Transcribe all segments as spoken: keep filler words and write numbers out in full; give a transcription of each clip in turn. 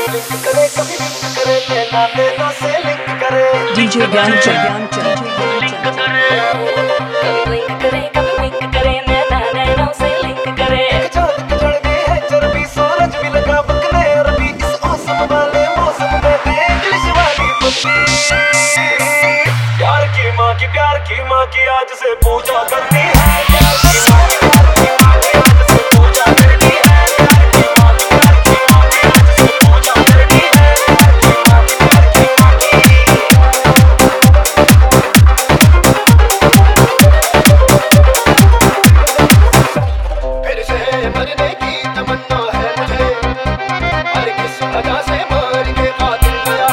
DJ Gyanchand प्यार की माँ की प्यार की माँ की आज से पूजा करनी है। प्यार की माँ की प्यार की माँ की आज से पूजा करनी है। प्यार की माँ की प्यार की माँ की आज से पूजा करनी है। प्यार की माँ की प्यार की माँ की फिर से मरने की तमन्ना है मुझे, हर किस वजह से मार के कातिल गया।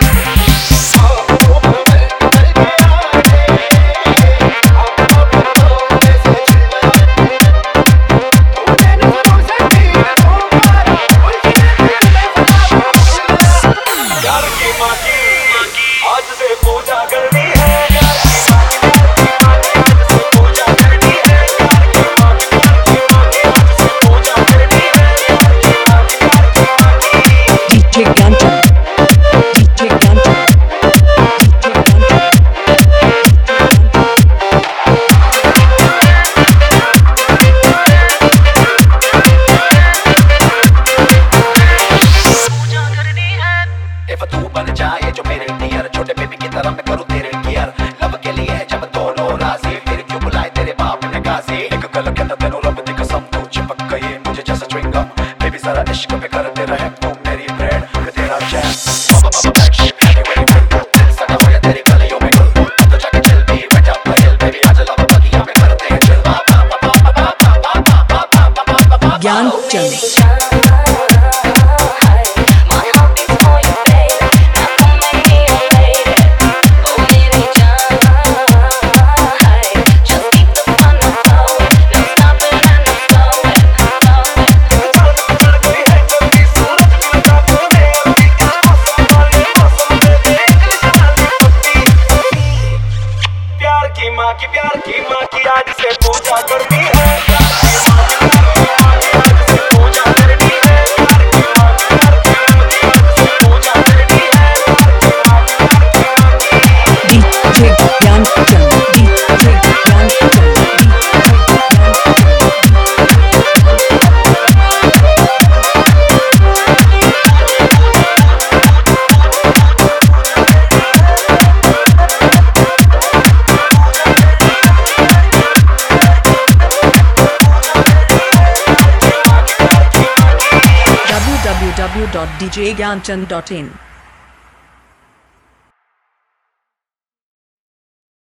आज से पूजा करनी है। प्यार की माँ की प्यार की माँ की आज से पूजा करनी है। प्यार की माँ की प्यार की माँ की आज से पूजा करनी है। प्यार की माँ की प्यार की माँ की DJ Gyanchand DJ Gyanchand DJ Gyanchand If तू बन जाए जो मेरे डियर, छोटे बेबी की तरह मैं करूँ तेरे केयर। लब के लिए है जब दोनों राजी, फिर क्यों बुलाए तेरे बाप ने गाजी। एक गल कहता तेनू रब दी कसम, तू चिपक गई मुझे जैसा च्युइंगम। बेबी जरा इश्क पे कर तेरा है तू मेरी ब्रेड मैं तेरा जैम। बाबा बाबा black sheep heavy very good, दिल सटा होया तेरी गलियों में गुल। तो जाके चल भी बैठ जा पहल बेबी, आज लव बगिया में करते हैं चिल। ज्ञानचंद प्यार की माँ की प्यार की माँ की आज से पूजा करनी है। प्यार की माँ की प्यार की माँ की आज से पूजा करनी है। प्यार की माँ की प्यार की माँ की आज से पूजा करनी है। प्यार की माँ की प्यार की माँ की DJ Gyanchand DJ Gyanchand w w w dot d j gyanchand dot in